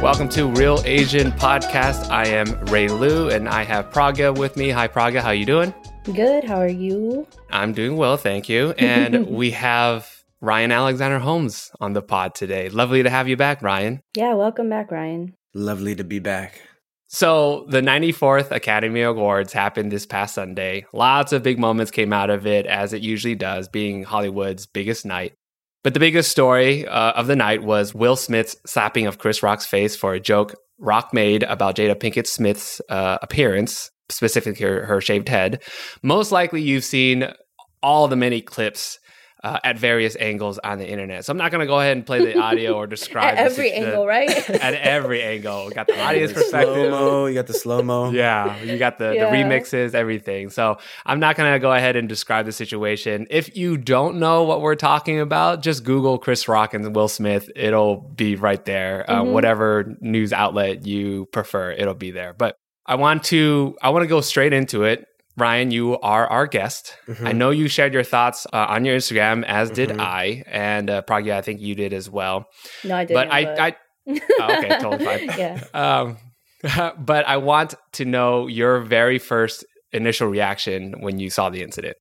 Welcome to Real Asian Podcast. I am Ray Lu, and I have Pragya with me. Hi, Pragya. How you doing? Good. How are you? I'm doing well, thank you. And we have Ryan Alexander Holmes on the pod today. Lovely to have you back, Ryan. Yeah, welcome back, Ryan. Lovely to be back. So the 94th Academy Awards happened this past Sunday. Lots of big moments came out of it, as it usually does, being Hollywood's biggest night. But the biggest story of the night was Will Smith's slapping of Chris Rock's face for a joke Rock made about Jada Pinkett Smith's appearance, specifically her shaved head. Most likely you've seen all the many clips at various angles on the internet. So I'm not going to go ahead and play the audio or describe at every angle, right? At every angle. We got the audience perspective. Slow-mo, you got the slow-mo. Yeah, you got the remixes, everything. So I'm not going to go ahead and describe the situation. If you don't know what we're talking about, just Google Chris Rock and Will Smith. It'll be right there. Whatever news outlet you prefer, it'll be there. But I want to go straight into it. Ryan, you are our guest. I know you shared your thoughts on your Instagram, as did I. And Pragya, I think you did as well. No, I didn't. But I oh, okay, totally fine. Yeah. But I want to know your very first initial reaction when you saw the incident.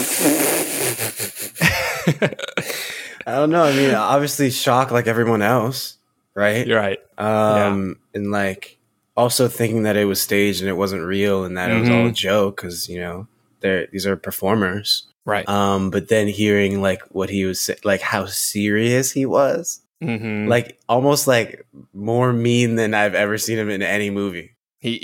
I don't know. I mean, obviously shock like everyone else, right? You're right. And like also thinking that it was staged and it wasn't real and that it was all a joke because, you know, these are performers. Right. But then hearing like what he was like how serious he was. Like almost like more mean than I've ever seen him in any movie.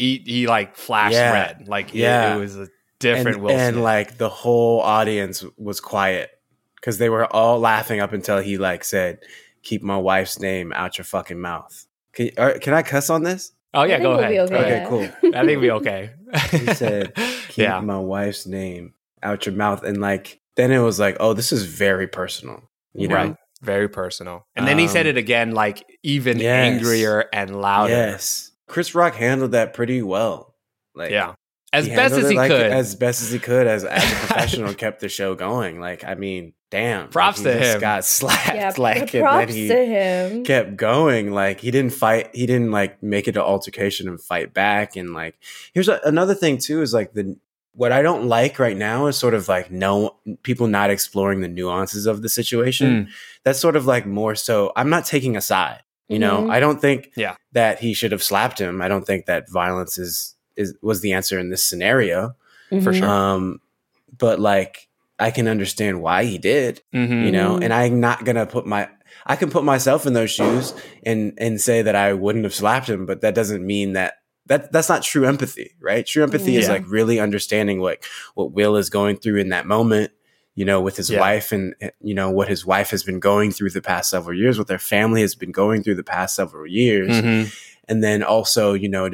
He like flashed red. Like it was a different Will Smith. And like the whole audience was quiet because they were all laughing up until he like said, "Keep my wife's name out your fucking mouth." Can I cuss on this? Oh yeah, go ahead. Okay, cool. I think we'll be okay. He said, "Keep my wife's name out your mouth," and like then it was like, "Oh, this is very personal," you know. Right. Very personal. And then he said it again, like even angrier and louder. Yes. Chris Rock handled that pretty well. Like, as best as he could. As best as he could, as a professional, kept the show going. Like, I mean, damn. Props to him. Got slapped. Yeah, like, props and then to him. kept going. Like, he didn't fight. He didn't like make it an altercation and fight back. And like, here's another thing too is like what I don't like right now is sort of like people not exploring the nuances of the situation. That's sort of like more so I'm not taking a side. You know, I don't think that he should have slapped him. I don't think that violence was the answer in this scenario. For sure. But like I can understand why he did, you know, and I'm not going to I can put myself in those shoes and say that I wouldn't have slapped him, but that doesn't mean that's not true empathy, right? True empathy is like really understanding what Will is going through in that moment, you know, with his wife and, you know, what his wife has been going through the past several years, what their family has been going through the past several years. And then also, you know,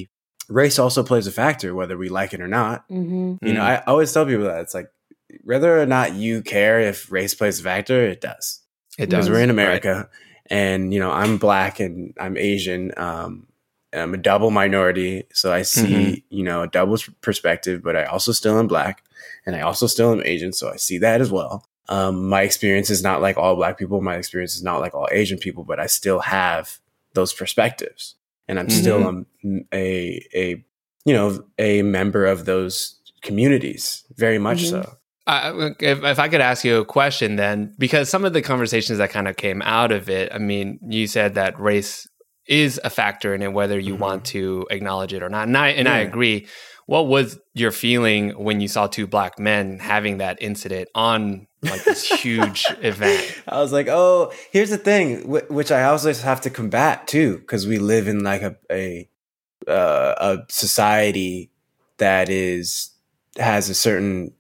race also plays a factor, whether we like it or not. You know, I always tell people that it's like, whether or not you care if race plays a factor, it does. It does. Because we're in America and, you know, I'm Black and I'm Asian. I'm a double minority, so I see, you know, a double perspective, but I also still am Black and I also still am Asian, so I see that as well. My experience is not like all Black people. My experience is not like all Asian people, but I still have those perspectives and I'm still a member of those communities, very much so. If I could ask you a question then, because some of the conversations that kind of came out of it, I mean, you said that race is a factor in it, whether you want to acknowledge it or not. And I agree. What was your feeling when you saw two Black men having that incident on like this huge event? I was like, oh, here's the thing, which I also have to combat too, because we live in like a society that has a certain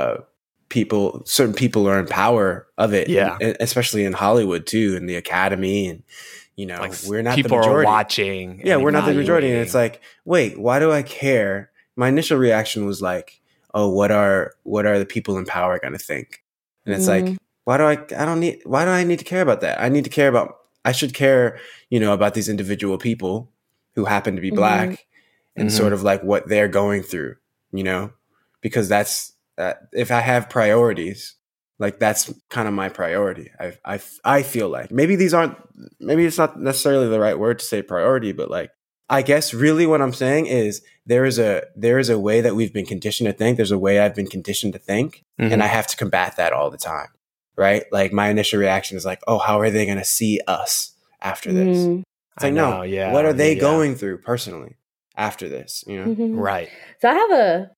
people are in power of it. Yeah, and especially in Hollywood too, in the Academy and. You know, like we're not people the majority. Are watching. Yeah, we're not the majority. And it's like, wait, why do I care? My initial reaction was like, oh, what are the people in power going to think? And it's like, why do I need to care about that? I should care, you know, about these individual people who happen to be Black and sort of like what they're going through, you know, because that's, if I have priorities, Like that's kind of my priority. I feel like maybe it's not necessarily the right word to say priority, but like I guess really what I'm saying is there is a way that we've been conditioned to think. There's a way I've been conditioned to think, and I have to combat that all the time, right? Like my initial reaction is like, oh, how are they going to see us after this? It's like, no, what are they going through personally after this? You know, right? So I have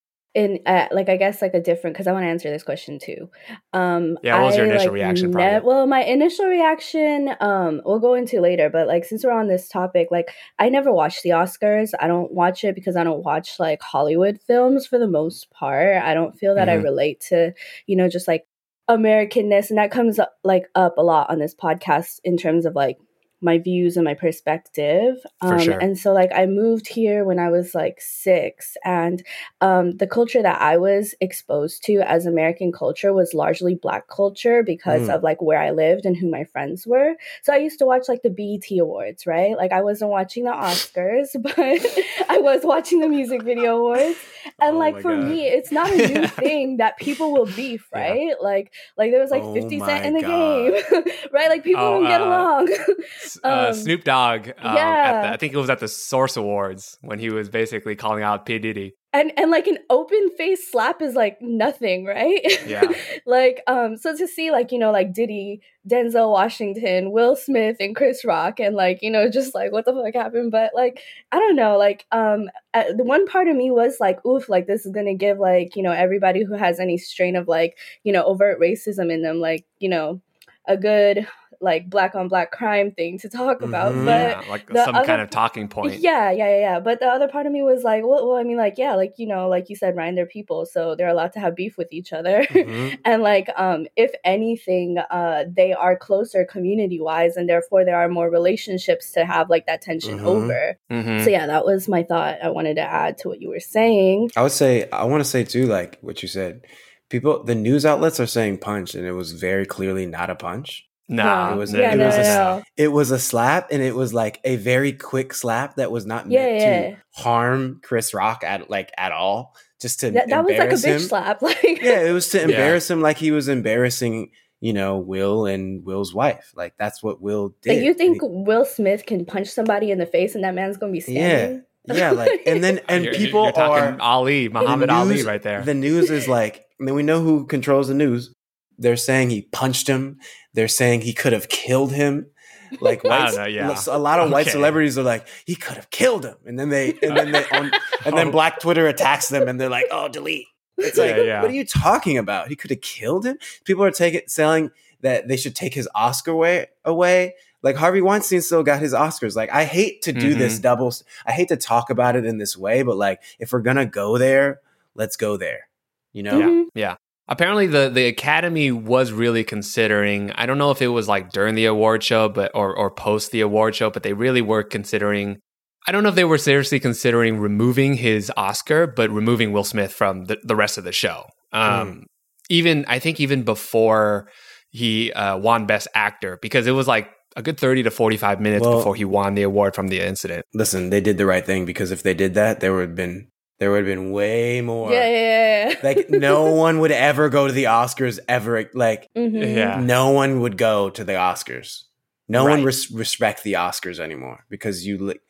I guess like a different, because I want to answer this question too. What was your initial reaction? Well, my initial reaction, we'll go into later, but like since we're on this topic, like I never watched the Oscars. I don't watch it because I don't watch like Hollywood films for the most part. I don't feel that I relate to, just like Americanness, and that comes up a lot on this podcast in terms of like my views and my perspective. For sure. And so like I moved here when I was like 6, and the culture that I was exposed to as American culture was largely Black culture because of like where I lived and who my friends were. So I used to watch like the BET Awards, right? Like I wasn't watching the Oscars, but I was watching the music video awards. And like for me, it's not a new thing that people will beef, right? Like there was like 50 Cent in the game, right? Like people don't get along. Snoop Dogg, I think it was at the Source Awards when he was basically calling out P. Diddy. And like an open face slap is like nothing, right? Yeah. Like so to see like like Diddy, Denzel Washington, Will Smith, and Chris Rock, and like just like what the fuck happened, but like I don't know, like the one part of me was like, oof, like this is gonna give like everybody who has any strain of like overt racism in them like a good like Black on Black crime thing to talk about, but like some kind of talking point. Yeah. But the other part of me was like, well, I mean, like, yeah, like like you said, Ryan, they're people, so they're allowed to have beef with each other, and like, if anything, they are closer community wise, and therefore there are more relationships to have like that tension over. So yeah, that was my thought. I wanted to add to what you were saying. I want to say too, like what you said. The news outlets are saying punch, and it was very clearly not a punch. No, it was a slap, and it was like a very quick slap that was not meant to harm Chris Rock at all. Just to that was like a bitch slap, like it was to embarrass him, like he was embarrassing Will and Will's wife. Like that's what Will did. Like, you think Will Smith can punch somebody in the face and that man's gonna be standing? Yeah, like and people you're talking Muhammad Ali right there. The news is like, I mean, we know who controls the news. They're saying he punched him. They're saying he could have killed him. Like a lot of white celebrities are like, he could have killed him, and then then Black Twitter attacks them, and they're like, oh, delete. It's like, what are you talking about? He could have killed him. People are saying that they should take his Oscar away. Like Harvey Weinstein still got his Oscars. Like I hate to do this I hate to talk about it in this way, but like if we're gonna go there, let's go there. Yeah. Apparently, the Academy was really considering, I don't know if it was like during the award show or post the award show, but they really were considering, I don't know if they were seriously considering removing his Oscar, but removing Will Smith from the rest of the show. I think even before he won Best Actor, because it was like a good 30 to 45 minutes before he won the award from the incident. Listen, they did the right thing, because if they did that, there would have been way more. Yeah. Like no one would ever go to the Oscars ever. Like no one would go to the Oscars. No one respect the Oscars anymore, because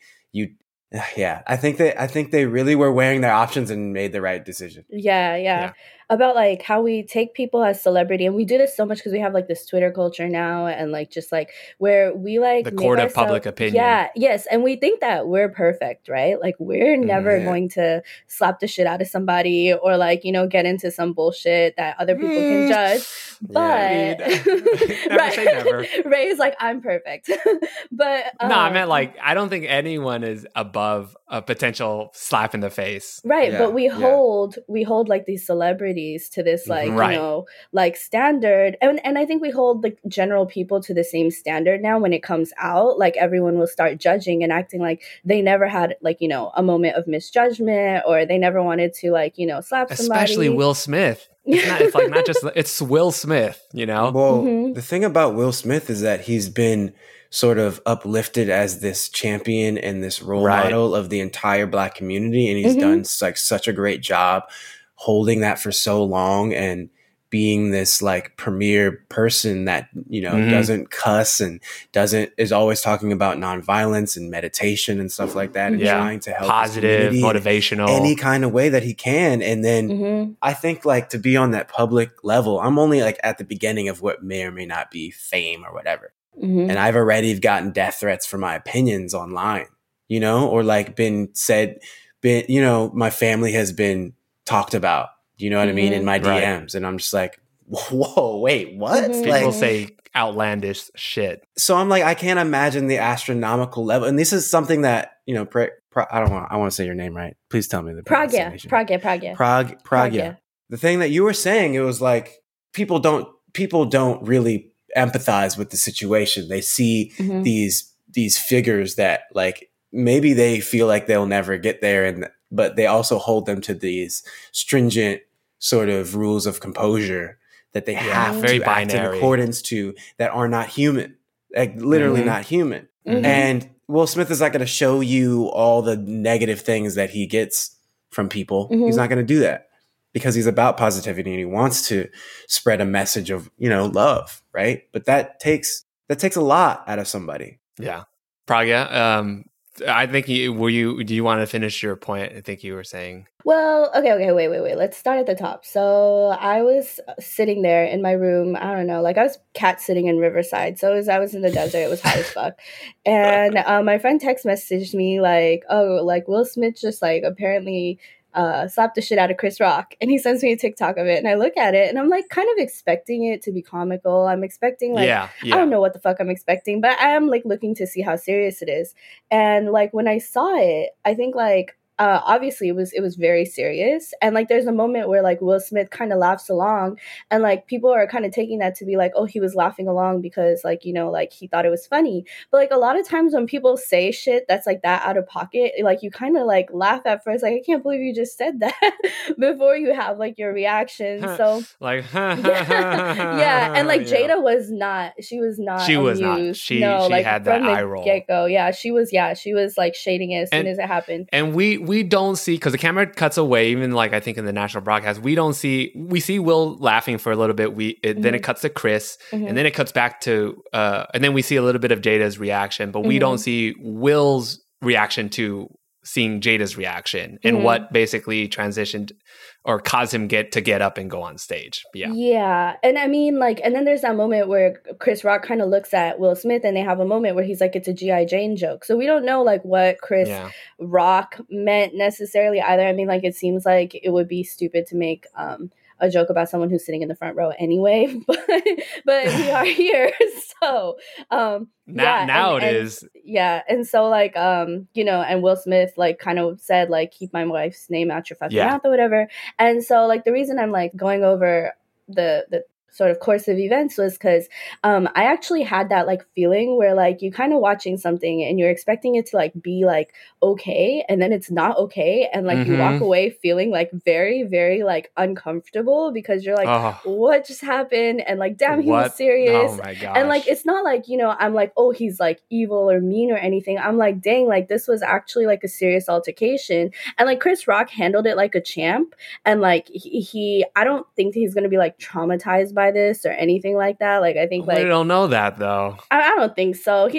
I think they really were weighing their options and made the right decision. Yeah. About like how we take people as celebrity, and we do this so much because we have like this Twitter culture now, and like just like where we like the court of public opinion. Yes, and we think that we're perfect, right? Like we're never going to slap the shit out of somebody or like get into some bullshit that other people can judge. But never say never. Ray is like, I'm perfect, but no, I meant like I don't think anyone is above a potential slap in the face, right? But we hold like these celebrities to this like like standard, and I think we hold the general people to the same standard now. When it comes out, like everyone will start judging and acting like they never had like a moment of misjudgment, or they never wanted to like slap somebody. Especially Will Smith. It's Will Smith, Well, the thing about Will Smith is that he's been sort of uplifted as this champion and this role model of the entire Black community, and he's done like such a great job holding that for so long and being this like premier person that, you know, doesn't cuss and is always talking about nonviolence and meditation and stuff like that, and trying to help positive, motivational, any kind of way that he can. And then I think like to be on that public level, I'm only like at the beginning of what may or may not be fame or whatever. And I've already gotten death threats for my opinions online, you know, or like been, you know, my family has been talked about, you know what I mean, in my DMs. And I'm just like, whoa, wait, what? People say outlandish shit. So I'm like, I can't imagine the astronomical level. And this is something that, you know, I want to say your name right. Please tell me the pronunciation. Pragya. The thing that you were saying, it was like, people don't really empathize with the situation. They see these figures that like maybe they feel like they'll never get there, but they also hold them to these stringent sort of rules of composure that they have to act in accordance to, that are not human, like literally not human. And Will Smith is not going to show you all the negative things that he gets from people. He's not going to do that, because he's about positivity and he wants to spread a message of, you know, love, right? But that takes a lot out of somebody. Yeah. Pragya, I think do you want to finish your point? I think you were saying. Well, okay, wait. Let's start at the top. So I was sitting there in my room. I don't know, like I was cat sitting in Riverside. So I was in the desert. It was hot as fuck. And my friend text messaged me like, oh, like Will Smith just like apparently slapped the shit out of Chris Rock, and he sends me a TikTok of it, and I look at it and I'm like kind of expecting it to be comical. I'm expecting like I don't know what the fuck I'm expecting, but I am like looking to see how serious it is. And like when I saw it, I think like obviously it was very serious, and like there's a moment where like Will Smith kind of laughs along, and like people are kind of taking that to be like, oh, he was laughing along because like, you know, like he thought it was funny. But like a lot of times when people say shit that's like that out of pocket, like you kind of like laugh at first, like I can't believe you just said that before you have like your reaction. So like yeah, and like Jada was not amused. She like, had that eye roll get-go. She was like shading it as soon as it happened. And we don't see, because the camera cuts away, even like I think in the national broadcast, we see Will laughing for a little bit. Then it cuts to Chris, and then it cuts back to and then we see a little bit of Jada's reaction, but we don't see Will's reaction to seeing Jada's reaction and what basically transitioned or caused him to get up and go on stage. Yeah. And I mean, like, and then there's that moment where Chris Rock kind of looks at Will Smith, and they have a moment where he's like, it's a G.I. Jane joke. So we don't know like what Chris Rock meant necessarily either. I mean, like, it seems like it would be stupid to make a joke about someone who's sitting in the front row anyway, but we are here. So now it is. Yeah. And so like you know, and Will Smith like kind of said like, keep my wife's name out your fucking mouth or whatever. And so like the reason I'm like going over the sort of course of events was because I actually had that like feeling where like you kind of watching something and you're expecting it to like be like okay, and then it's not okay, and like you walk away feeling like very, very like uncomfortable because you're like, what just happened? And like, damn, he was serious. Oh my gosh. And like, it's not like, you know, I'm like, oh, he's like evil or mean or anything. I'm like, dang, like this was actually like a serious altercation, and like Chris Rock handled it like a champ, and like he I don't think he's gonna be like traumatized by this or anything like that. Like I think like we don't know that though. I don't think so.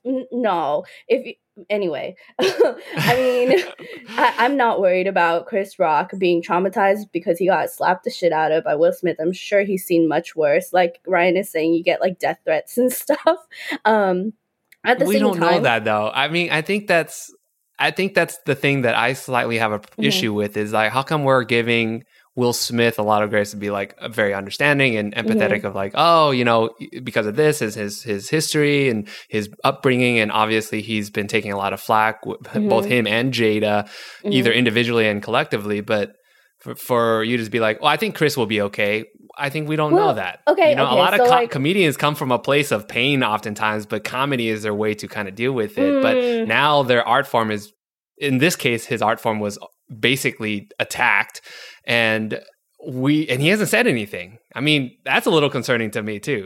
Anyway, I mean, I'm not worried about Chris Rock being traumatized because he got slapped the shit out of by Will Smith. I'm sure he's seen much worse. Like Ryan is saying, you get like death threats and stuff. At the we same don't time, know that though. I mean, I think that's the thing that I slightly have an issue with is like, how come we're giving Will Smith a lot of grace to be like very understanding and empathetic of like, oh, you know, because of this is his history and his upbringing, and obviously he's been taking a lot of flack, both him and Jada, either individually and collectively. But for you to just be like, well, I think Chris will be okay. I think we don't know that. Okay, you know, a lot of comedians come from a place of pain oftentimes, but comedy is their way to kind of deal with it. But now their art form is, in this case, his art form was basically attacked, and he hasn't said anything. I mean, that's a little concerning to me too.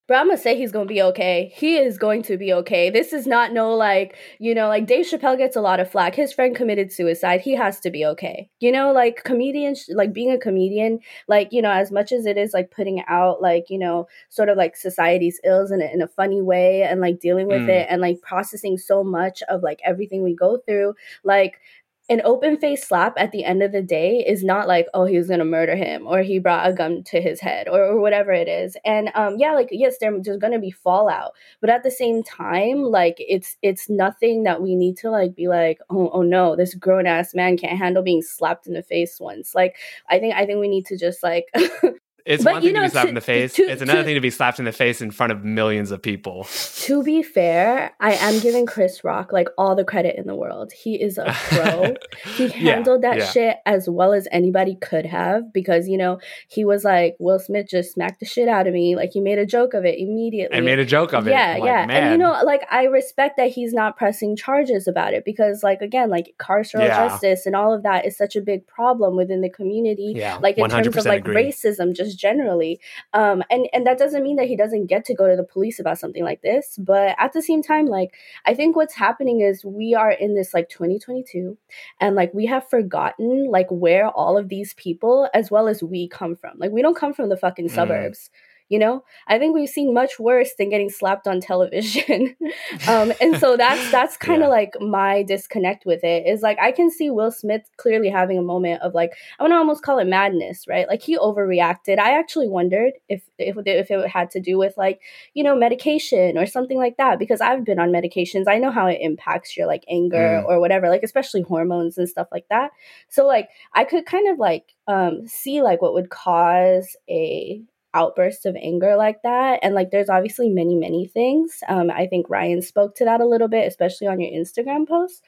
But I'm gonna say he's gonna be okay. He is going to be okay. This is not no like, you know, like Dave Chappelle gets a lot of flack. His friend committed suicide. He has to be okay. You know, like comedians, like being a comedian, like, you know, as much as it is like putting out like, you know, sort of like society's ills in a funny way and like dealing with it and like processing so much of like everything we go through, like an open-faced slap at the end of the day is not like, oh, he was going to murder him or he brought a gun to his head or whatever it is. And yeah, like, yes, there's going to be fallout. But at the same time, like, it's nothing that we need to, like, be like, oh no, this grown-ass man can't handle being slapped in the face once. Like, I think we need to just, like... It's one thing to be slapped in the face. It's another thing to be slapped in the face in front of millions of people. To be fair, I am giving Chris Rock like all the credit in the world. He is a pro. He handled that shit as well as anybody could have because, you know, he was like, Will Smith just smacked the shit out of me. Like he made a joke of it immediately. I made a joke of it. Yeah, yeah. Man. And, you know, like I respect that he's not pressing charges about it because, like, again, like carceral justice and all of that is such a big problem within the community. Yeah, like in terms of like racism, just generally, and that doesn't mean that he doesn't get to go to the police about something like this, but at the same time, like I think what's happening is we are in this like 2022 and like we have forgotten like where all of these people as well as we come from. Like we don't come from the fucking suburbs. You know, I think we've seen much worse than getting slapped on television. And so that's kind of like my disconnect with it is like, I can see Will Smith clearly having a moment of like, I want to almost call it madness, right? Like he overreacted. I actually wondered if it had to do with like, you know, medication or something like that, because I've been on medications. I know how it impacts your like anger or whatever, like especially hormones and stuff like that. So like, I could kind of like see like what would cause a outburst of anger like that. And like there's obviously many things. I think Ryan spoke to that a little bit, especially on your Instagram post.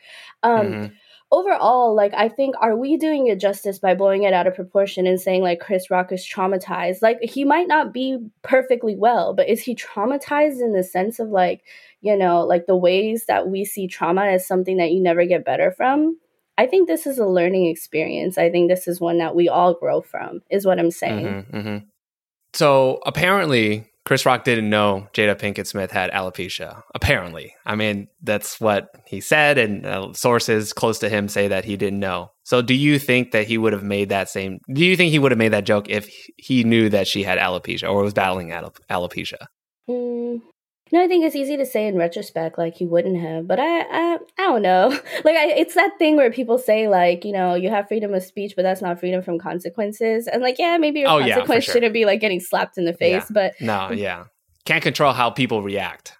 Overall, like I think, are we doing it justice by blowing it out of proportion and saying like Chris Rock is traumatized? Like he might not be perfectly well, but is he traumatized in the sense of like, you know, like the ways that we see trauma as something that you never get better from? I think this is a learning experience. I think this is one that we all grow from, is what I'm saying. So apparently, Chris Rock didn't know Jada Pinkett Smith had alopecia. Apparently. I mean, that's what he said, and sources close to him say that he didn't know. So do you think that he would have made that joke if he knew that she had alopecia or was battling alopecia? No, I think it's easy to say in retrospect, like he wouldn't have, but I don't know. Like it's that thing where people say like, you know, you have freedom of speech, but that's not freedom from consequences. And like, yeah, maybe your consequence shouldn't be like getting slapped in the face, but can't control how people react.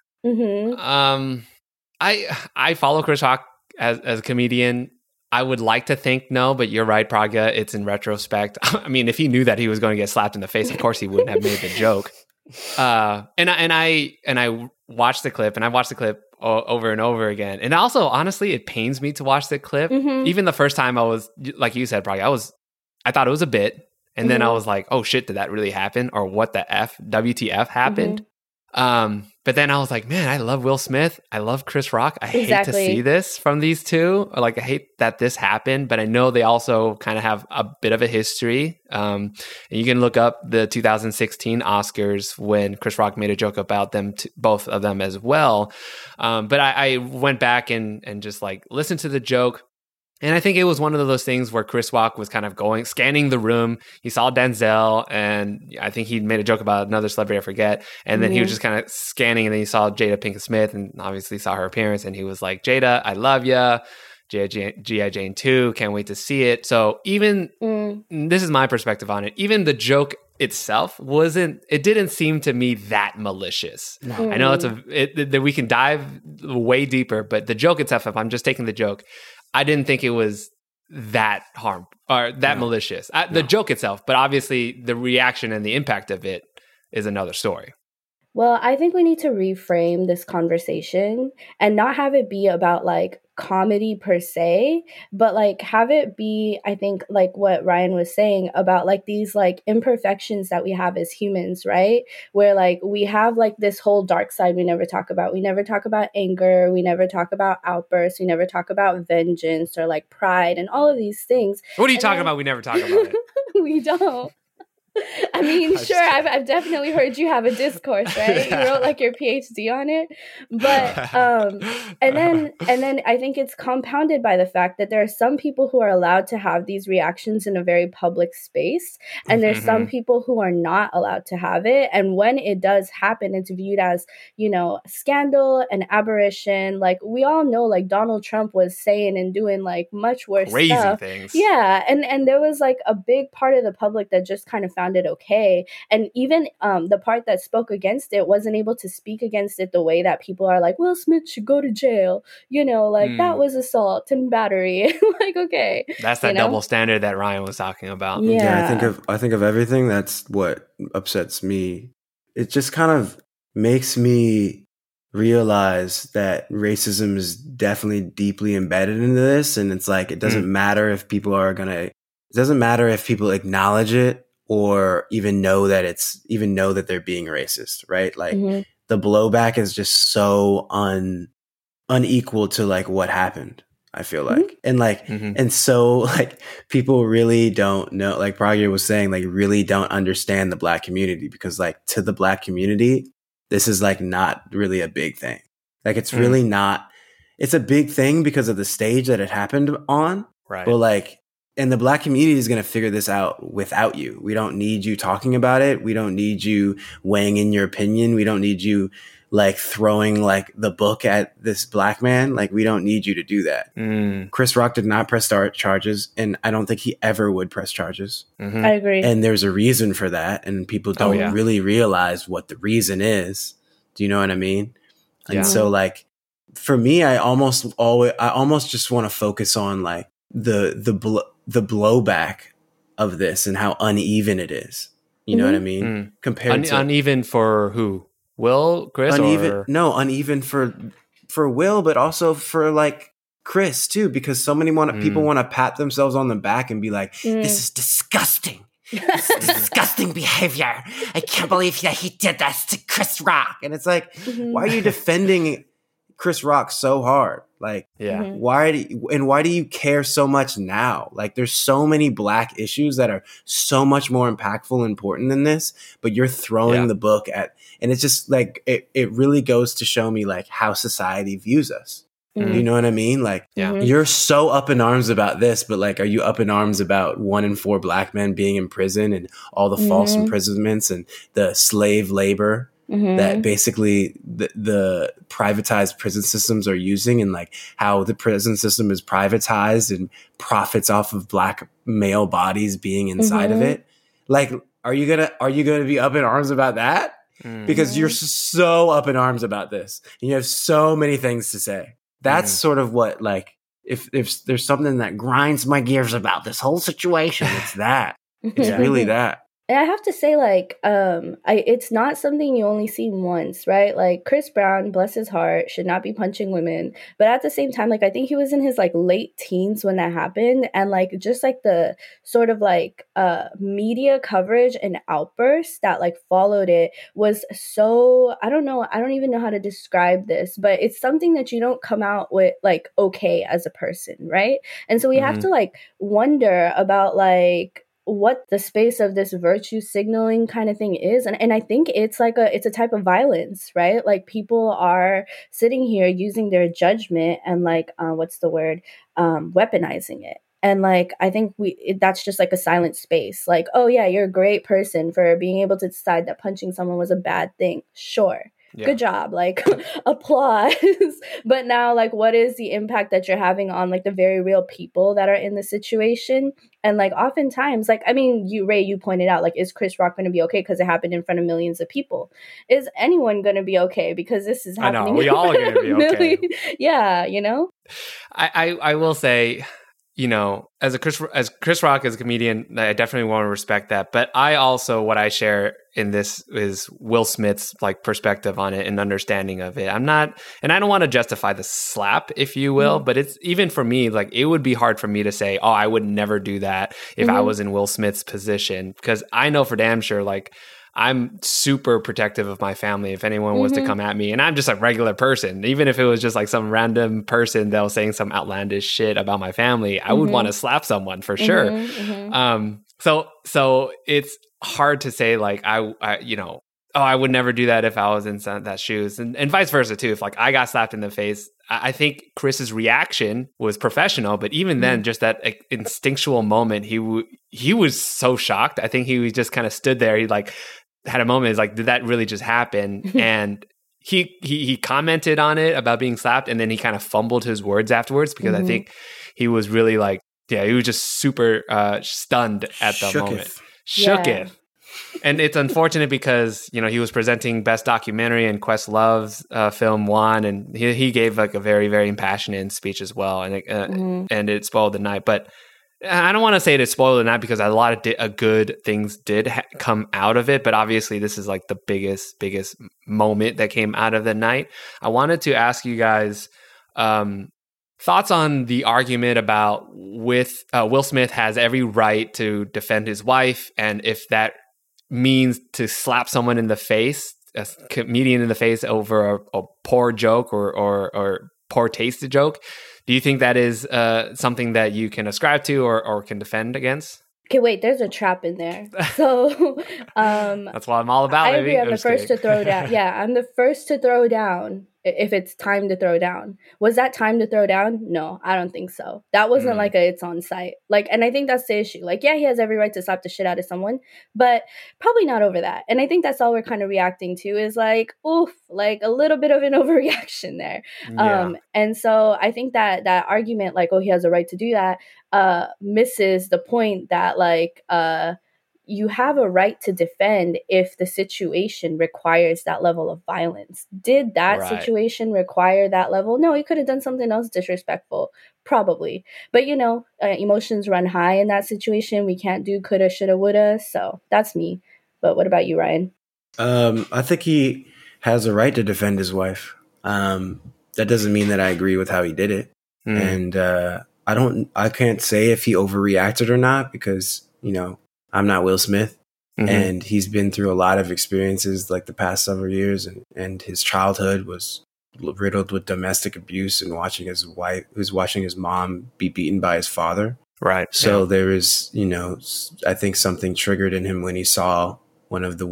I follow Chris Rock as a comedian. I would like to think no, but you're right, Pragya. It's in retrospect. I mean, if he knew that he was going to get slapped in the face, of course he wouldn't have made the joke. And I watched the clip, and I watched the clip over and over again. And also, honestly, it pains me to watch the clip. Even the first time I was, like you said, Pragya, I thought it was a bit, and then I was like, oh shit, did that really happen? Or what the WTF happened? But then I was like, man, I love Will Smith. I love Chris Rock. I hate to see this from these two. Like, I hate that this happened, but I know they also kind of have a bit of a history. And you can look up the 2016 Oscars when Chris Rock made a joke about them, both of them as well. But I went back and just like listened to the joke. And I think it was one of those things where Chris Rock was kind of scanning the room. He saw Denzel, and I think he made a joke about another celebrity, I forget. And then he was just kind of scanning, and then he saw Jada Pinkett Smith, and obviously saw her appearance. And he was like, Jada, I love ya. G.I. Jane 2, can't wait to see it. So even, this is my perspective on it, even the joke itself didn't seem to me that malicious. I know that we can dive way deeper, but the joke itself, if I'm just taking the joke, I didn't think it was that malicious. The joke itself, but obviously the reaction and the impact of it is another story. Well, I think we need to reframe this conversation and not have it be about like comedy per se, but like have it be, I think, like what Ryan was saying about like these like imperfections that we have as humans, right? Where like we have like this whole dark side we never talk about. We never talk about anger. We never talk about outbursts. We never talk about vengeance or like pride and all of these things. What are you talking about? We never talk about it. We don't. I mean, sure, I've definitely heard you have a discourse, right? You wrote like your PhD on it. But and then I think it's compounded by the fact that there are some people who are allowed to have these reactions in a very public space, and there's some people who are not allowed to have it. And when it does happen, it's viewed as, you know, scandal and aberration. Like we all know, like Donald Trump was saying and doing like much worse crazy stuff. Things. Yeah, and there was like a big part of the public that just kind of found it okay, and even the part that spoke against it wasn't able to speak against it the way that people are like, Will Smith should go to jail, you know, like that was assault and battery. Like, okay, that's that double standard that Ryan was talking about. Yeah, I think of everything. That's what upsets me. It just kind of makes me realize that racism is definitely deeply embedded into this, and it's like it doesn't matter if people it doesn't matter if people acknowledge it or even know that they're being racist, right? Like the blowback is just so unequal to like what happened, I feel like. And like and so like people really don't know, like Pragya was saying, like really don't understand the Black community, because like to the Black community, this is like not really a big thing. Like it's really not. It's a big thing because of the stage that it happened on. Right. But like, and the Black community is going to figure this out without you. We don't need you talking about it. We don't need you weighing in your opinion. We don't need you like throwing like the book at this Black man. Like we don't need you to do that. Chris Rock did not press charges, and I don't think he ever would press charges. I agree. And there's a reason for that, and people don't really realize what the reason is. Do you know what I mean? Yeah. And so like for me, I almost just want to focus on like the blowback of this and how uneven it is. You know what I mean? Compared to uneven for who? Will, Chris, uneven for Will, but also for like Chris too, because so many people want to pat themselves on the back and be like, "This is disgusting. This is disgusting behavior. I can't believe that he did this to Chris Rock." And it's like, why are you defending Chris Rock so hard? Like, why do you care so much now? Like, there's so many Black issues that are so much more impactful and important than this, but you're throwing the book at, and it's just like, it really goes to show me like how society views us. You know what I mean? Like, you're so up in arms about this, but like, are you up in arms about 1 in 4 Black men being in prison and all the false imprisonments and the slave labor that basically the privatized prison systems are using, and like how the prison system is privatized and profits off of Black male bodies being inside of it? Like, are you gonna be up in arms about that? Because you're so up in arms about this, and you have so many things to say. That's sort of what, like, if there's something that grinds my gears about this whole situation, it's that. It's really that. And I have to say, like, it's not something you only see once, right? Like, Chris Brown, bless his heart, should not be punching women. But at the same time, like, I think he was in his, like, late teens when that happened. And, like, just, like, the sort of, like, media coverage and outbursts that, like, followed it was so, I don't even know how to describe this. But it's something that you don't come out with, like, okay as a person, right? And so we have to, like, wonder about, like, what the space of this virtue signaling kind of thing is. And I think it's like it's a type of violence, right? Like, people are sitting here using their judgment and like, weaponizing it. And like, I think that's just like a silent space. Like, oh yeah, you're a great person for being able to decide that punching someone was a bad thing. Sure. Yeah. Good job, like, applause. But now, like, what is the impact that you're having on, like, the very real people that are in the situation? And, like, oftentimes, like, I mean, you pointed out, like, is Chris Rock going to be okay because it happened in front of millions of people? Is anyone going to be okay because this is happening? I know, we all are going to be okay. Yeah, you know? I will say, you know, as Chris Rock as a comedian, I definitely want to respect that. But I also, what I share in this is Will Smith's like perspective on it and understanding of it. And I don't want to justify the slap, if you will, but it's even for me, like, it would be hard for me to say, oh, I would never do that if I was in Will Smith's position, because I know for damn sure, like, I'm super protective of my family if anyone was to come at me. And I'm just a regular person. Even if it was just like some random person that was saying some outlandish shit about my family, I would want to slap someone for sure. So it's hard to say like I you know, oh, I would never do that if I was in that shoes, and vice versa too. If like I got slapped in the face, I think Chris's reaction was professional, but even then, just that instinctual moment, he was so shocked. I think he was just kind of stood there. He like had a moment. He's like, did that really just happen? And he commented on it about being slapped, and then he kind of fumbled his words afterwards because I think he was really like, yeah, he was just super stunned at the moment. Shooketh. And it's unfortunate because, you know, he was presenting Best Documentary and Questlove's film won, and he gave like a very, very impassioned speech as well, and it spoiled the night. But I don't want to say it spoiled the night because a lot of good things did come out of it, but obviously this is like the biggest moment that came out of the night. I wanted to ask you guys thoughts on the argument about Will Smith has every right to defend his wife, and if that means to slap someone in the face, a comedian in the face over a poor joke or poor tasted joke. Do you think that is something that you can ascribe to or can defend against? Okay, wait, there's a trap in there. So that's what I'm all about. I agree. I'm the first to throw down. Yeah, I'm the first to throw down if it's time to throw down. Was that time to throw down? No, I don't think so. That wasn't like it's on site. Like, and I think that's the issue. Like, yeah, he has every right to slap the shit out of someone, but probably not over that. And I think that's all we're kind of reacting to is like, oof, like a little bit of an overreaction there. Yeah. And so I think that argument, like, oh, he has a right to do that, misses the point that like, you have a right to defend if the situation requires that level of violence. Did that situation require that level? No, he could have done something else disrespectful, probably. But, you know, emotions run high in that situation. We can't do coulda, shoulda, woulda. So that's me. But what about you, Ryan? I think he has a right to defend his wife. That doesn't mean that I agree with how he did it. And I can't say if he overreacted or not because, you know, I'm not Will Smith, and he's been through a lot of experiences like the past several years, and his childhood was riddled with domestic abuse and watching his mom be beaten by his father. Right. So there is, you know, I think something triggered in him when he saw one of the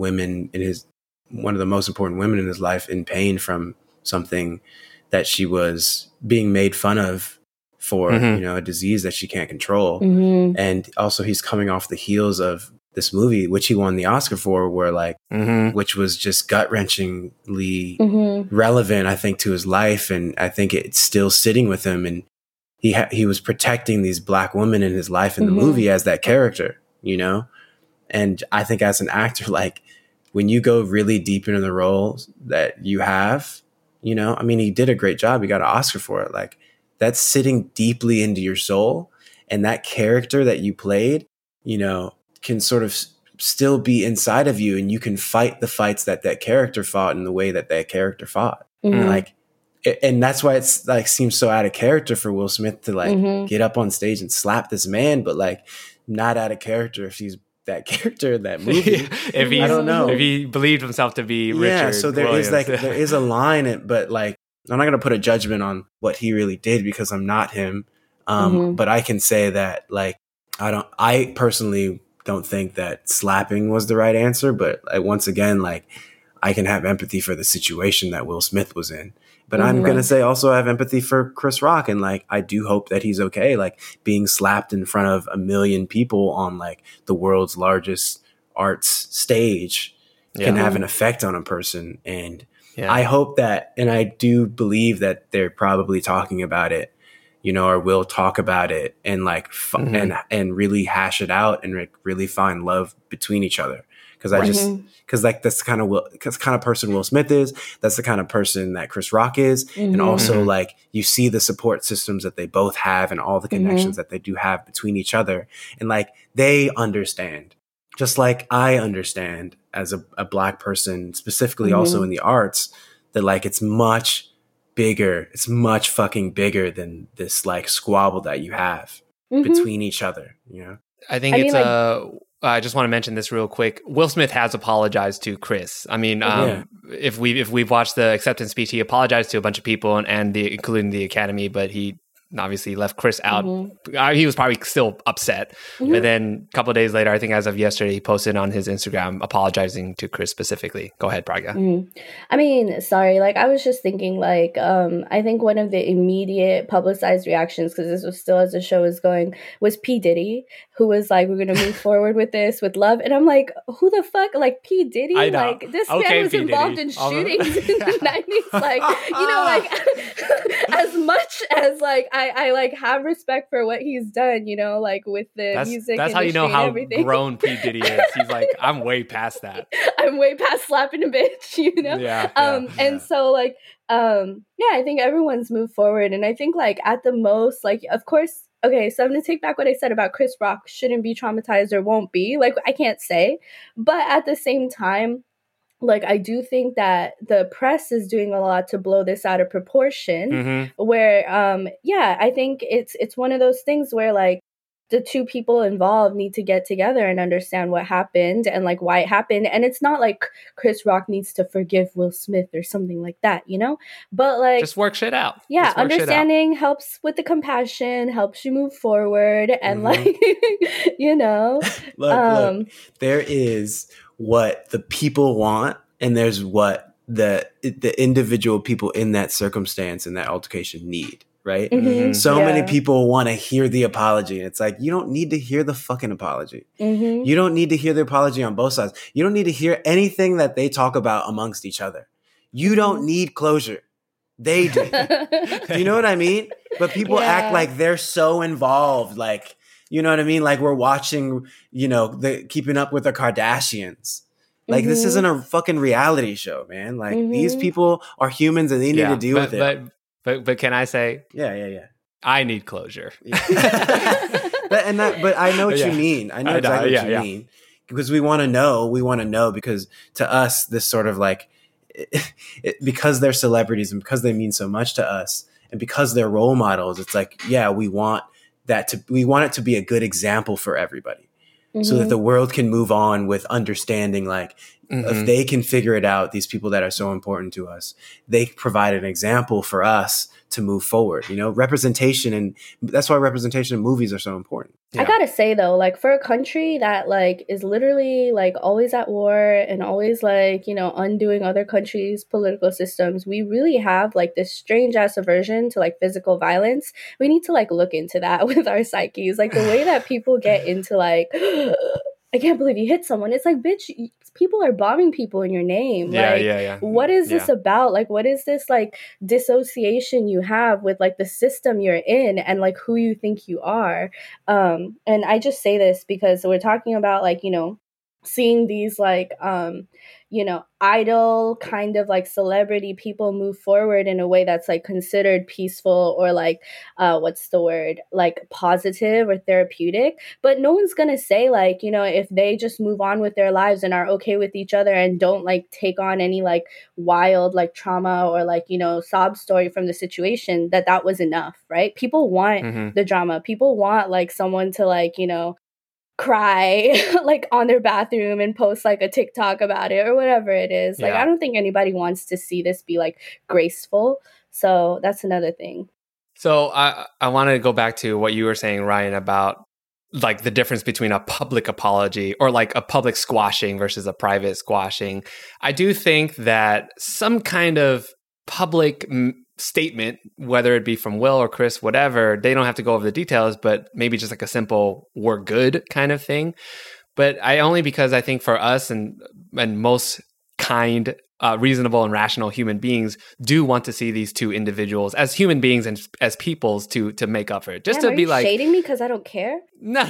most important women in his life in pain from something that she was being made fun of for, you know, a disease that she can't control. And also he's coming off the heels of this movie, which he won the Oscar for, where like, which was just gut-wrenchingly relevant, I think, to his life. And I think it's still sitting with him. And he was protecting these Black women in his life in the movie as that character, you know? And I think as an actor, like when you go really deep into the role that you have, you know, I mean, he did a great job. He got an Oscar for it. Like, that's sitting deeply into your soul, and that character that you played, you know, can sort of still be inside of you, and you can fight the fights that character fought in the way that character fought. Like, and that's why it's like seems so out of character for Will Smith to like get up on stage and slap this man, but like not out of character if he's that character in that movie. I don't know if he believed himself to be Richard. Yeah, so there Williams. is like there is a line, but like. I'm not going to put a judgment on what he really did because I'm not him. But I can say that like, I personally don't think that slapping was the right answer, but once again, like I can have empathy for the situation that Will Smith was in, but I'm going to say also I have empathy for Chris Rock. And like, I do hope that he's okay. Like being slapped in front of 1 million people on like the world's largest arts stage can have an effect on a person. And I hope that, and I do believe that they're probably talking about it, you know, or will talk about it and like, and really hash it out and really find love between each other. Cause cause like that's the kind of person Will Smith is. That's the kind of person that Chris Rock is. And also like you see the support systems that they both have and all the connections that they do have between each other. And like, they understand. Just like I understand as a Black person, specifically also in the arts, that like it's much bigger. It's much fucking bigger than this like squabble that you have between each other. You know, I think I just want to mention this real quick. Will Smith has apologized to Chris. I mean, if we've watched the acceptance speech, he apologized to a bunch of people and including the Academy, but he obviously left Chris out. He was probably still upset. But then a couple of days later, I think as of yesterday, he posted on his Instagram apologizing to Chris specifically. Go ahead, Pragya. I mean, sorry, like I was just thinking like, I think one of the immediate publicized reactions, because this was still as the show was going, was P. Diddy, who was like, we're going to move forward with this with love. And I'm like, who the fuck? Like P. Diddy? Like this man was involved in shootings in the 90s. Like, you know, like as much as like I like have respect for what he's done, you know, like with the music. That's how you know how grown P. Diddy is. He's like, I'm way past that. I'm way past slapping a bitch, you know? And so like, I think everyone's moved forward. And I think like at the most, like, of course, okay, so I'm going to take back what I said about Chris Rock shouldn't be traumatized or won't be. Like, I can't say. But at the same time, like, I do think that the press is doing a lot to blow this out of proportion where, I think it's one of those things where, like, the two people involved need to get together and understand what happened and, like, why it happened. And it's not like Chris Rock needs to forgive Will Smith or something like that, you know? But, like... just work shit out. Yeah, understanding helps with the compassion, helps you move forward, and, like, you know? Look, there is... what the people want, and there's what the individual people in that circumstance and that altercation need, right? So many people want to hear the apology, and it's like, you don't need to hear the fucking apology. You don't need to hear the apology on both sides. You don't need to hear anything that they talk about amongst each other. You don't need closure. They do. Do you know what I mean? But people act like they're so involved, like, you know what I mean? Like we're watching, you know, the Keeping Up with the Kardashians. Like this isn't a fucking reality show, man. Like these people are humans and they need to deal with it. But can I say? Yeah. I need closure. But I know what you mean. I know exactly what you mean. Because we want to know because to us, this sort of like, because they're celebrities and because they mean so much to us and because they're role models, it's like, we want it to be a good example for everybody so that the world can move on with understanding, like if they can figure it out, these people that are so important to us, they provide an example for us to move forward, you know, representation. And that's why representation in movies are so important. I gotta say though, like for a country that like is literally like always at war and always like, you know, undoing other countries' political systems, we really have like this strange ass aversion to like physical violence. We need to like look into that with our psyches. Like the way that people get into like, I can't believe you hit someone. It's like, bitch, people are bombing people in your name. What is this about? Like, what is this like dissociation you have with like the system you're in and like who you think you are? And I just say this because we're talking about like, you know, seeing these like, you know, idol kind of like celebrity people move forward in a way that's like considered peaceful or like, what's the word? Like positive or therapeutic. But no one's going to say like, you know, if they just move on with their lives and are okay with each other and don't like take on any like wild like trauma or like, you know, sob story from the situation, that was enough, right? People want the drama. People want like someone to like, you know, cry like on their bathroom and post like a TikTok about it or whatever it is. Like, I don't think anybody wants to see this be like graceful. So that's another thing. So I want to go back to what you were saying, Ryan, about like the difference between a public apology or like a public squashing versus a private squashing. I do think that some kind of public statement, whether it be from Will or Chris, whatever, they don't have to go over the details, but maybe just like a simple "we're good" kind of thing. But because I think for us and most kind, reasonable and rational human beings do want to see these two individuals as human beings and as peoples to make up for it. Just to be like, shading me because I don't care. No.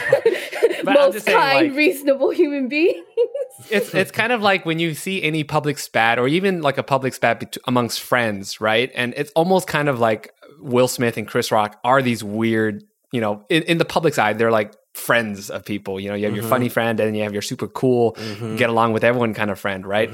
But most kind, saying, like, reasonable human beings. It's kind of like when you see any public spat or even like a public spat amongst friends, right? And it's almost kind of like Will Smith and Chris Rock are these weird, you know, in the public's eye, they're like friends of people. You know, you have your funny friend and you have your super cool, get along with everyone kind of friend, right?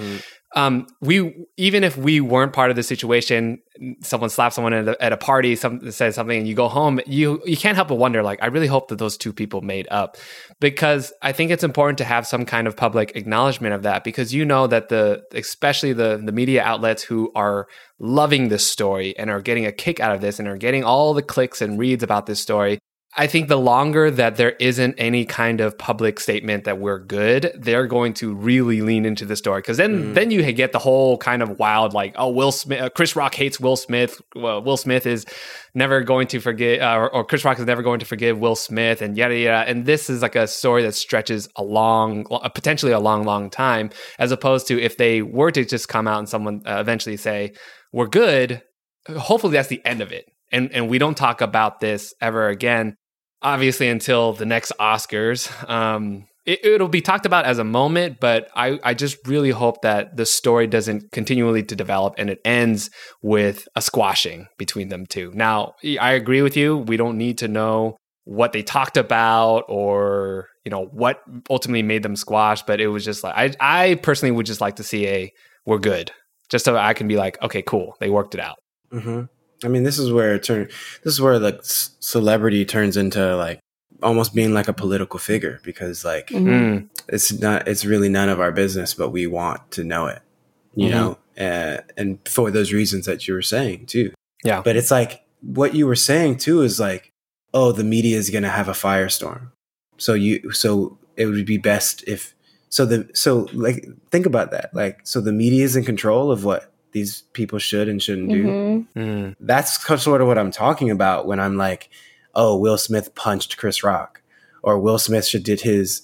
Even if we weren't part of the situation, someone slaps someone at a party, says something, and you go home, you can't help but wonder, like, I really hope that those two people made up, because I think it's important to have some kind of public acknowledgement of that, because you know that especially the media outlets who are loving this story and are getting a kick out of this and are getting all the clicks and reads about this story, I think the longer that there isn't any kind of public statement that we're good, they're going to really lean into the story. Because then you get the whole kind of wild, like, oh, Will Smith, Chris Rock hates Will Smith. Well, Will Smith is never going to forgive, or Chris Rock is never going to forgive Will Smith, and yada yada. And this is like a story that stretches potentially a long, long time, as opposed to if they were to just come out and someone eventually say, we're good. Hopefully that's the end of it. And we don't talk about this ever again. Obviously, until the next Oscars, it'll be talked about as a moment, but I just really hope that the story doesn't continually to develop and it ends with a squashing between them two. Now, I agree with you. We don't need to know what they talked about or, you know, what ultimately made them squash, but it was just like, I personally would just like to see we're good, just so I can be like, okay, cool, they worked it out. Mm-hmm. I mean, this is where like celebrity turns into like almost being like a political figure, because like it's really none of our business, but we want to know it, you know, and for those reasons that you were saying too. Yeah. But it's like what you were saying too is like, oh, the media is going to have a firestorm. So it would be best if, like, think about that. Like, so the media is in control of what these people should and shouldn't do. That's sort of what I'm talking about when I'm like, oh, Will Smith punched Chris Rock, or Will Smith should did his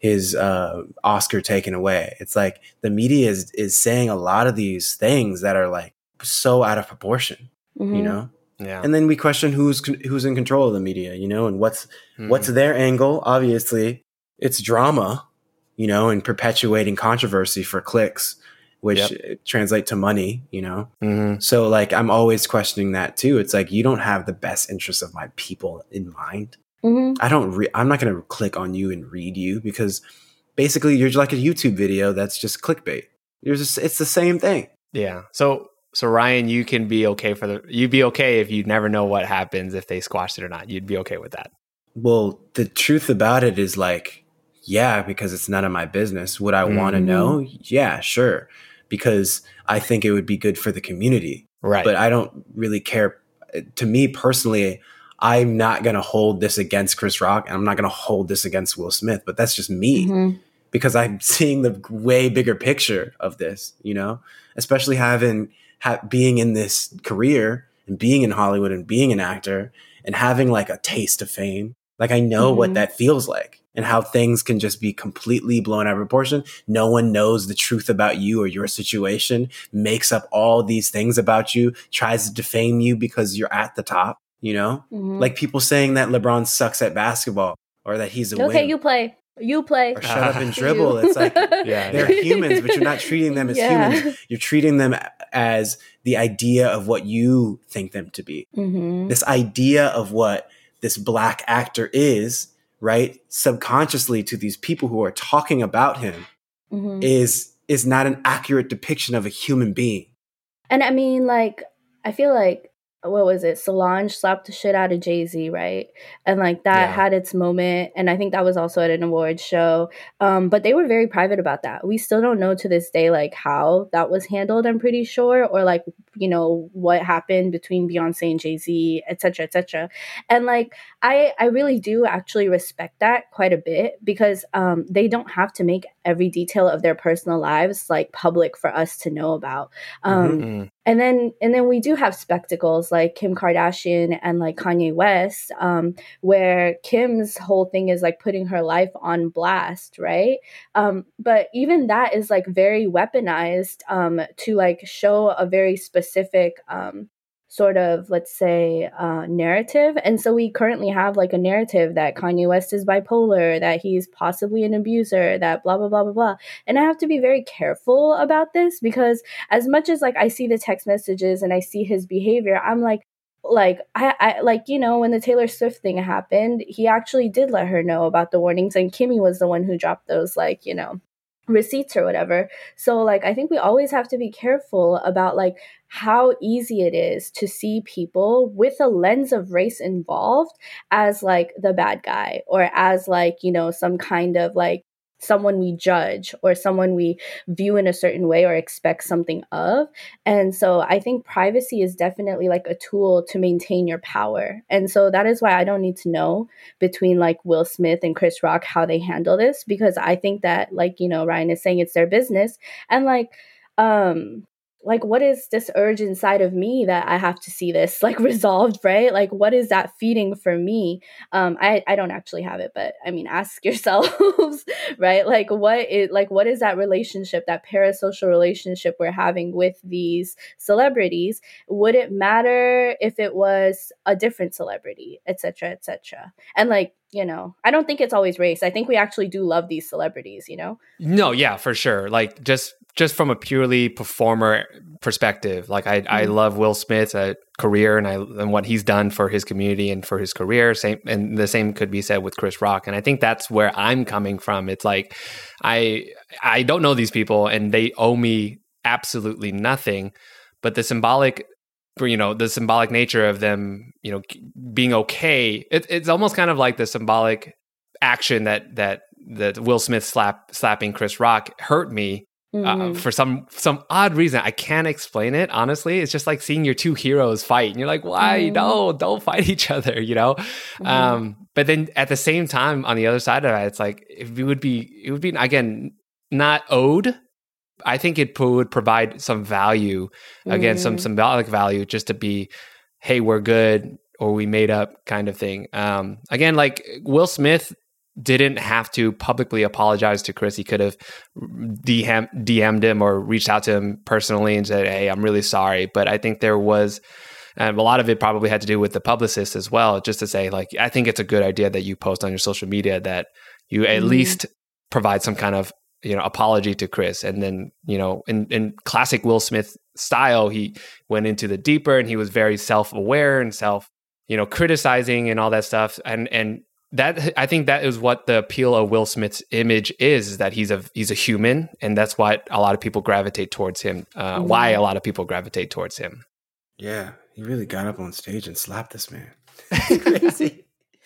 Oscar taken away. It's like the media is saying a lot of these things that are like so out of proportion, you know? Yeah. And then we question who's in control of the media, you know, and what's their angle. Obviously, it's drama, you know, and perpetuating controversy for clicks, which translate to money, you know? So like, I'm always questioning that too. It's like, you don't have the best interests of my people in mind. I'm not going to click on you and read you, because basically you're like a YouTube video that's just clickbait. It's the same thing. Yeah. So Ryan, you can be okay you'd be okay if you never know what happens, if they squashed it or not. You'd be okay with that. Well, the truth about it is like, yeah, because it's none of my business. Would I want to know? Yeah, sure. Because I think it would be good for the community. Right. But I don't really care. To me personally, I'm not going to hold this against Chris Rock, and I'm not going to hold this against Will Smith. But that's just me, because I'm seeing the way bigger picture of this, you know, especially being in this career and being in Hollywood and being an actor and having like a taste of fame. Like, I know what that feels like, and how things can just be completely blown out of proportion. No one knows the truth about you or your situation, makes up all these things about you, tries to defame you because you're at the top, you know? Like people saying that LeBron sucks at basketball, or that he's a okay, wimp. you play. Or shut up and dribble. It's like, they're humans, but you're not treating them as humans. You're treating them as the idea of what you think them to be. This idea of what this black actor is, right? Subconsciously to these people who are talking about him is not an accurate depiction of a human being. And I mean, like, I feel like, what was it? Solange slapped the shit out of Jay-Z, right? And like that had its moment. And I think that was also at an awards show. But they were very private about that. We still don't know to this day, like how that was handled, I'm pretty sure, or like, you know, what happened between Beyonce and Jay-Z, et cetera, et cetera. And like, I really do actually respect that quite a bit, because they don't have to make every detail of their personal lives like public for us to know about. And then we do have spectacles like Kim Kardashian and like Kanye West, where Kim's whole thing is like putting her life on blast, right? But even that is like very weaponized to like show a very specific sort of, let's say, narrative. And so we currently have like a narrative that Kanye West is bipolar, that he's possibly an abuser, that blah, blah, blah, blah, blah. And I have to be very careful about this, because as much as like I see the text messages and I see his behavior, I'm like, like I like, you know, when the Taylor Swift thing happened, he actually did let her know about the warnings, and Kimmy was the one who dropped those, like, you know, receipts or whatever. So like I think we always have to be careful about like how easy it is to see people with a lens of race involved as like the bad guy, or as like, you know, some kind of like someone we judge or someone we view in a certain way or expect something of. And so I think privacy is definitely like a tool to maintain your power. And so that is why I don't need to know between like Will Smith and Chris Rock how they handle this, because I think that, like, you know, Ryan is saying, it's their business. And like what is this urge inside of me that I have to see this like resolved, right? Like what is that feeding for me? I don't actually have it, but I mean, ask yourselves, right? Like what is that relationship, that parasocial relationship we're having with these celebrities? Would it matter if it was a different celebrity, etc., etc.? And like, you know, I don't think it's always race. I think we actually do love these celebrities, you know? No, yeah, for sure. Like just from a purely performer perspective, like I love Will Smith's career and what he's done for his community and for his career. And the same could be said with Chris Rock. And I think that's where I'm coming from. It's like I don't know these people and they owe me absolutely nothing, but the symbolic nature of them, you know, being okay. It's almost kind of like the symbolic action that Will Smith slapping Chris Rock hurt me for some odd reason. I can't explain it, honestly. It's just like seeing your two heroes fight, and you're like, why? No, don't fight each other, you know. But then at the same time, on the other side of it, it's like it would be again not owed. I think it would provide some value, again, some symbolic value, just to be, hey, we're good, or we made up kind of thing. Again, like Will Smith didn't have to publicly apologize to Chris. He could have DM'd him or reached out to him personally and said, hey, I'm really sorry. But I think there was, a lot of it probably had to do with the publicist as well, just to say, like, I think it's a good idea that you post on your social media that you at least provide some kind of, you know, apology to Chris. And then, you know, in classic Will Smith style, he went into the deeper and he was very self-aware and criticizing and all that stuff. And that, I think that is what the appeal of Will Smith's image is that he's a human. And that's why a lot of people gravitate towards him. Why a lot of people gravitate towards him. Yeah. He really got up on stage and slapped this man. Crazy.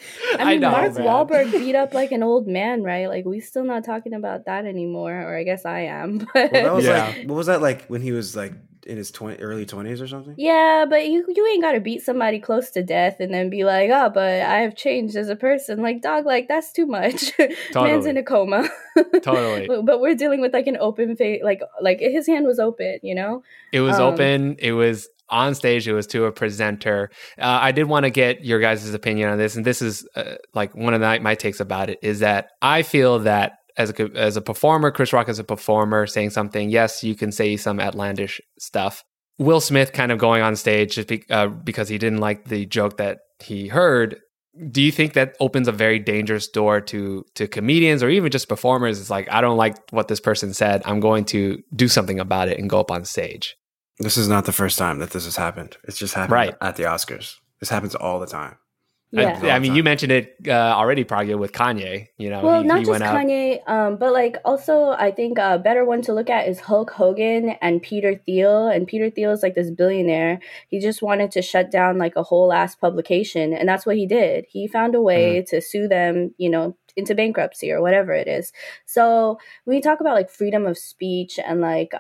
I mean, Mark Wahlberg beat up like an old man, right? Like, we still not talking about that anymore, or I guess I am. But well, that was like, what was that like when he was like in his early 20s or something? Yeah, but you ain't got to beat somebody close to death and then be like, oh, but I have changed as a person. Like, dog, like, that's too much. Totally. Man's in a coma. Totally. But we're dealing with like an open face, like his hand was open, you know? It was open. It was on stage. It was to a presenter. I did want to get your guys' opinion on this. And this is like one of my takes about it is that I feel that as a performer, Chris Rock as a performer saying something, yes, you can say some outlandish stuff. Will Smith kind of going on stage just because he didn't like the joke that he heard. Do you think that opens a very dangerous door to comedians or even just performers? It's like, I don't like what this person said. I'm going to do something about it and go up on stage. This is not the first time that this has happened. It's just happened at the Oscars. This happens all the time. Yeah. I mean, you mentioned it already, Pragya, with Kanye. You know, well, not just Kanye, but like also, I think a better one to look at is Hulk Hogan and Peter Thiel. And Peter Thiel is like this billionaire. He just wanted to shut down like a whole ass publication, and that's what he did. He found a way to sue them, you know, into bankruptcy or whatever it is. So when we talk about like freedom of speech and like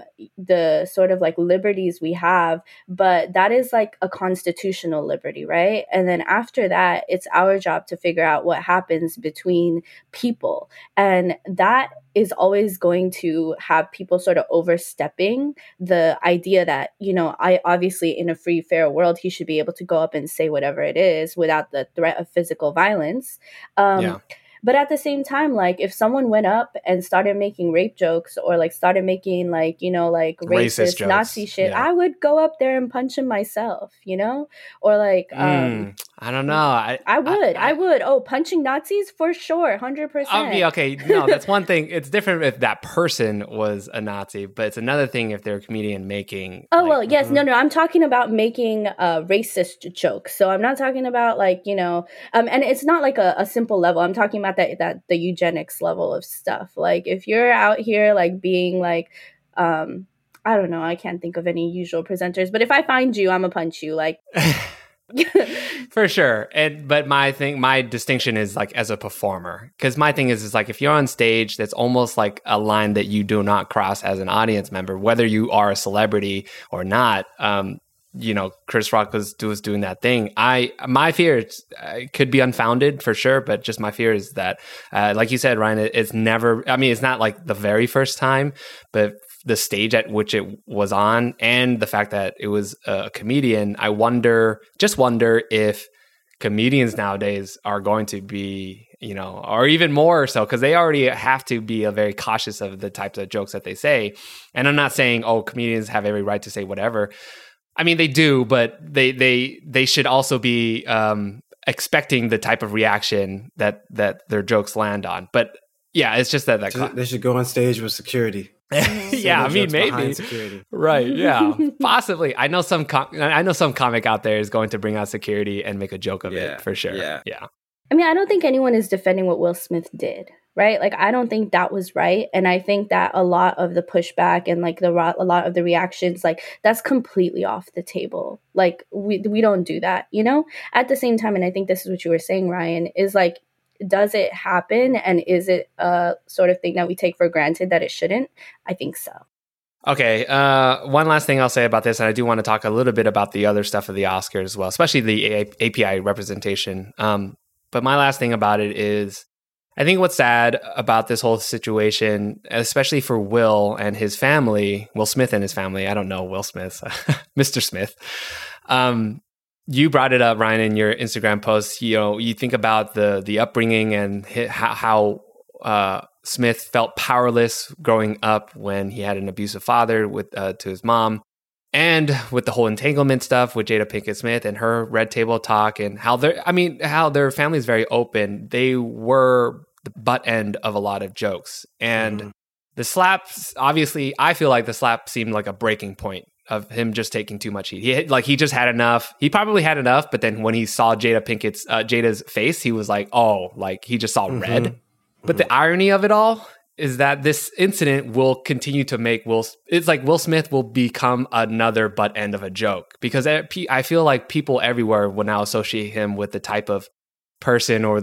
the sort of like liberties we have, but that is like a constitutional liberty, right? And then after that, it's our job to figure out what happens between people. And that is always going to have people sort of overstepping the idea that, you know, I obviously in a free, fair world, he should be able to go up and say whatever it is without the threat of physical violence. But at the same time, like if someone went up and started making rape jokes or like started making like, you know, like racist Nazi shit, I would go up there and punch him myself, you know, or like, I don't know. I would. Oh, punching Nazis for sure, 100%. I mean, okay, no, that's one thing. It's different if that person was a Nazi, but it's another thing if they're a comedian making. Oh, well, yes, no. I'm talking about making racist jokes. So I'm not talking about like, and it's not like a simple level. I'm talking about that the eugenics level of stuff. Like if you're out here like being like, I don't know, I can't think of any usual presenters, but if I find you, I'm gonna punch you. Like. For sure. But my distinction is like as a performer, because my thing is like if you're on stage, that's almost like a line that you do not cross as an audience member, whether you are a celebrity or not. Chris Rock was doing that thing. My fear could be unfounded for sure, but just my fear is that, like you said, Ryan, it's never. I mean, it's not like the very first time, but the stage at which it was on, and the fact that it was a comedian, I wonder if comedians nowadays are going to be, or even more so, because they already have to be very cautious of the types of jokes that they say. And I'm not saying, comedians have every right to say whatever. I mean, they do, but they should also be expecting the type of reaction that their jokes land on. But yeah, it's just that they should go on stage with security. Yeah, I mean, maybe. Right, yeah. Possibly. I know some comic out there is going to bring out security and make a joke of it, for sure. Yeah. I mean, I don't think anyone is defending what Will Smith did, right? Like, I don't think that was right. And I think that a lot of the pushback and like a lot of the reactions, like that's completely off the table. Like we don't do that, At the same time, and I think this is what you were saying, Ryan, is like, does it happen? And is it a sort of thing that we take for granted that it shouldn't? I think so. Okay. One last thing I'll say about this, and I do want to talk a little bit about the other stuff of the Oscars as well, especially the API representation. But my last thing about it is, I think what's sad about this whole situation, especially for Will and his family, Will Smith and his family, I don't know Will Smith, Mr. Smith. You brought it up, Ryan, in your Instagram post. You think about the upbringing and how Smith felt powerless growing up when he had an abusive father to his mom, and with the whole entanglement stuff with Jada Pinkett Smith and her Red Table Talk, and how their family is very open. They were the butt end of a lot of jokes, and the slaps. Obviously, I feel like the slap seemed like a breaking point of him just taking too much heat. He just had enough. He probably had enough, but then when he saw Jada's face, he was like, oh, like he just saw red. But the irony of it all is that this incident will continue to make Will Smith will become another butt end of a joke, because I feel like people everywhere will now associate him with the type of person, or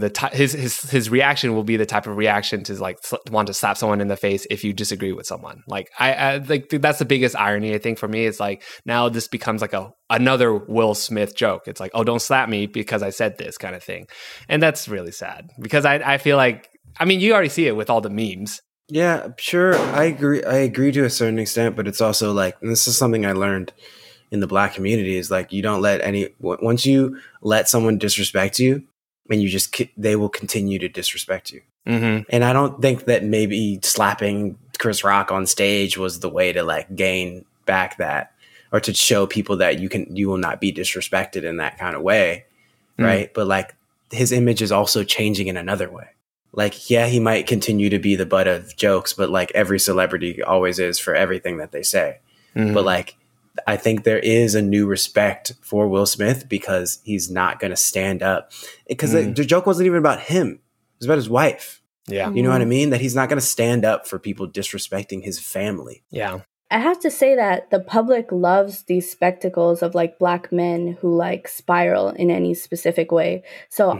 his reaction will be the type of reaction to like want to slap someone in the face if you disagree with someone. Like I think that's the biggest irony, I think, for me. It's like now this becomes like another Will Smith joke. It's like, oh, don't slap me because I said this kind of thing. And that's really sad, because I feel like, I mean, you already see it with all the memes. Yeah, sure. I agree to a certain extent, but it's also like, and this is something I learned in the Black community, is like, you don't once you let someone disrespect you, and they will continue to disrespect you. Mm-hmm. And I don't think that maybe slapping Chris Rock on stage was the way to like gain back that, or to show people that you will not be disrespected in that kind of way. Right. But like his image is also changing in another way. Like, yeah, he might continue to be the butt of jokes, but like every celebrity always is for everything that they say. Mm-hmm. But like, I think there is a new respect for Will Smith, because he's not going to stand up, because the joke wasn't even about him. It was about his wife. Yeah. You know what I mean? That he's not going to stand up for people disrespecting his family. Yeah. I have to say that the public loves these spectacles of like Black men who like spiral in any specific way. So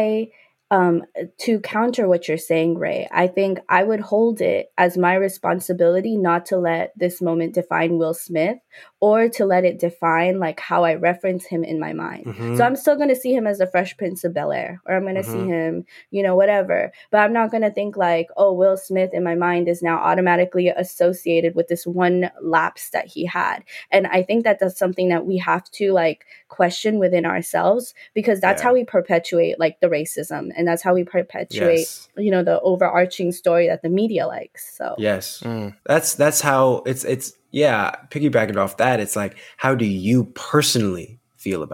to counter what you're saying, Ray, I think I would hold it as my responsibility not to let this moment define Will Smith, or to let it define like how I reference him in my mind. So I'm still going to see him as the Fresh Prince of Bel-Air, or I'm going to see him, whatever. But I'm not going to think like, oh, Will Smith in my mind is now automatically associated with this one lapse that he had. And I think that that's something that we have to like question within ourselves, because that's how we perpetuate like the racism, and that's how we perpetuate, the overarching story that the media likes. So yes, that's how it's piggybacking off that. It's like, how do you personally feel about it?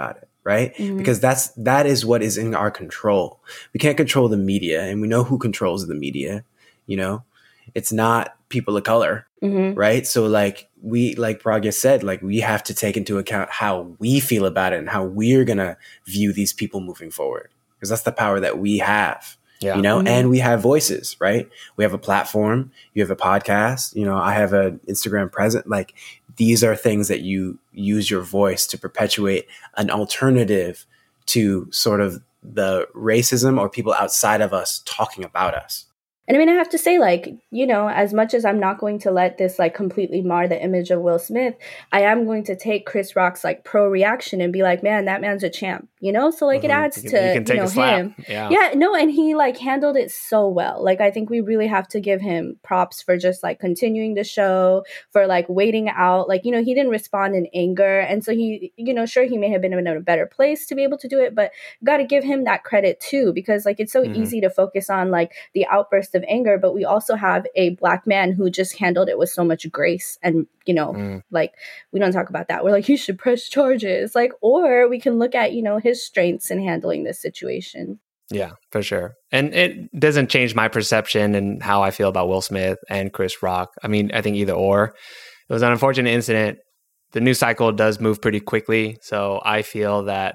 right? Because that is what is in our control. We can't control the media, and we know who controls the media. You know, it's not people of color, right? So like Pragya said, like we have to take into account how we feel about it and how we're gonna view these people moving forward, because that's the power that we have. Yeah. You know, and we have voices, right? We have a platform. You have a podcast. You know, I have an Instagram present. Like, these are things that you use your voice to perpetuate an alternative to sort of the racism or people outside of us talking about us. And I mean, I have to say, like, you know, as much as I'm not going to let this like completely mar the image of Will Smith, I am going to take Chris Rock's like pro reaction and be like, man, that man's a champ, you know? So like it adds to, you know, him. Yeah, no, and he like handled it so well. Like, I think we really have to give him props for just like continuing the show, for like waiting out. Like, you know, he didn't respond in anger. And so he, you know, sure, he may have been in a better place to be able to do it, but got to give him that credit too, because like it's so easy to focus on like the outburst of anger, but we also have a Black man who just handled it with so much grace. And, you know, like, we don't talk about that. We're like, you should press charges, like, or we can look at, you know, his strengths in handling this situation. Yeah, for sure. And it doesn't change my perception and how I feel about Will Smith and Chris Rock. I mean, I think either or. It was an unfortunate incident. The news cycle does move pretty quickly. So I feel that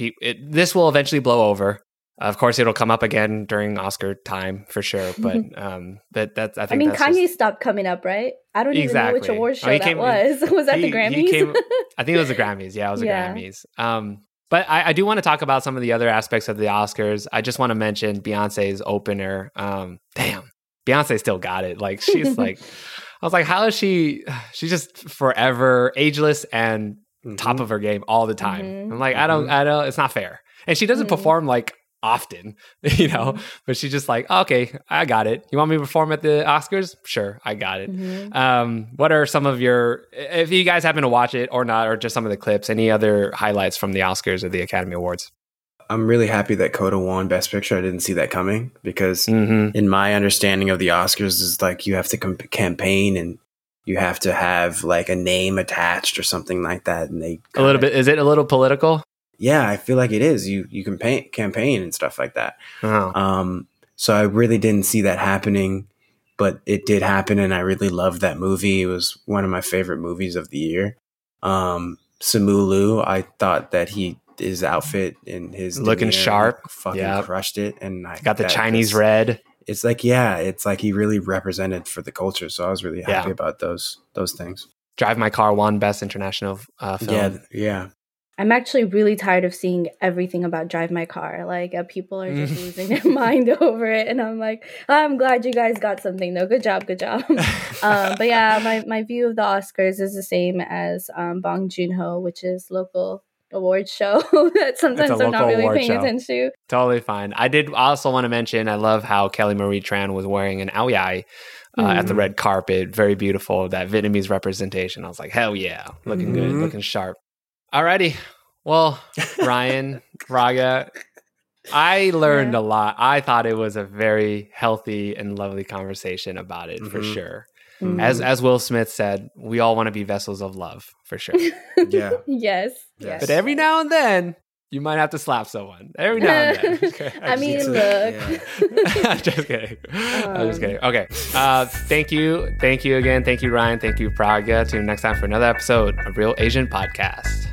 this will eventually blow over. Of course, it'll come up again during Oscar time for sure, but that's. I think. Kanye stopped coming up, right? I don't even know which award show that was. Was that the Grammys? I think it was the Grammys. Yeah, it was the Grammys. But I do want to talk about some of the other aspects of the Oscars. I just want to mention Beyonce's opener. Damn, Beyonce still got it. Like, she's like, I was like, how is she? She's just forever ageless and top of her game all the time. I'm like, I don't. It's not fair. And she doesn't perform like often, you know, but she's just like, okay, I got it. You want me to perform at the Oscars? Sure, I got it. What are some of your, if you guys happen to watch it or not, or just some of the clips, any other highlights from the Oscars or the Academy Awards? I'm really happy that Coda won Best Picture. I didn't see that coming, because in my understanding of the Oscars is like you have to campaign and you have to have like a name attached or something like that. And they a little bit, is it a little political? Yeah, I feel like it is. You can campaign and stuff like that. So I really didn't see that happening, but it did happen, and I really loved that movie. It was one of my favorite movies of the year. Simu Liu, I thought that his outfit and his looking sharp, fucking crushed it, and I got the Chinese red. It's like, it's like he really represented for the culture. So I was really happy about those things. Drive My Car won Best International Film. Yeah. I'm actually really tired of seeing everything about Drive My Car. Like, people are just losing their mind over it. And I'm like, I'm glad you guys got something, though. Good job. But yeah, my view of the Oscars is the same as Bong Joon-ho, which is local award show that sometimes I'm not really paying attention to. Totally fine. I also want to mention, I love how Kelly Marie Tran was wearing an ao dai at the red carpet. Very beautiful. That Vietnamese representation. I was like, hell yeah. Looking good, looking sharp. Alrighty. Well, Ryan, Raga, I learned a lot. I thought it was a very healthy and lovely conversation about it, for sure. As Will Smith said, we all want to be vessels of love, for sure. Yeah. Yes. But every now and then, you might have to slap someone. Every now and then. I mean, look. I'm just kidding. I'm just kidding. Okay. Thank you. Thank you again. Thank you, Ryan. Thank you, Pragya. Tune in next time for another episode of Real Asian Podcast.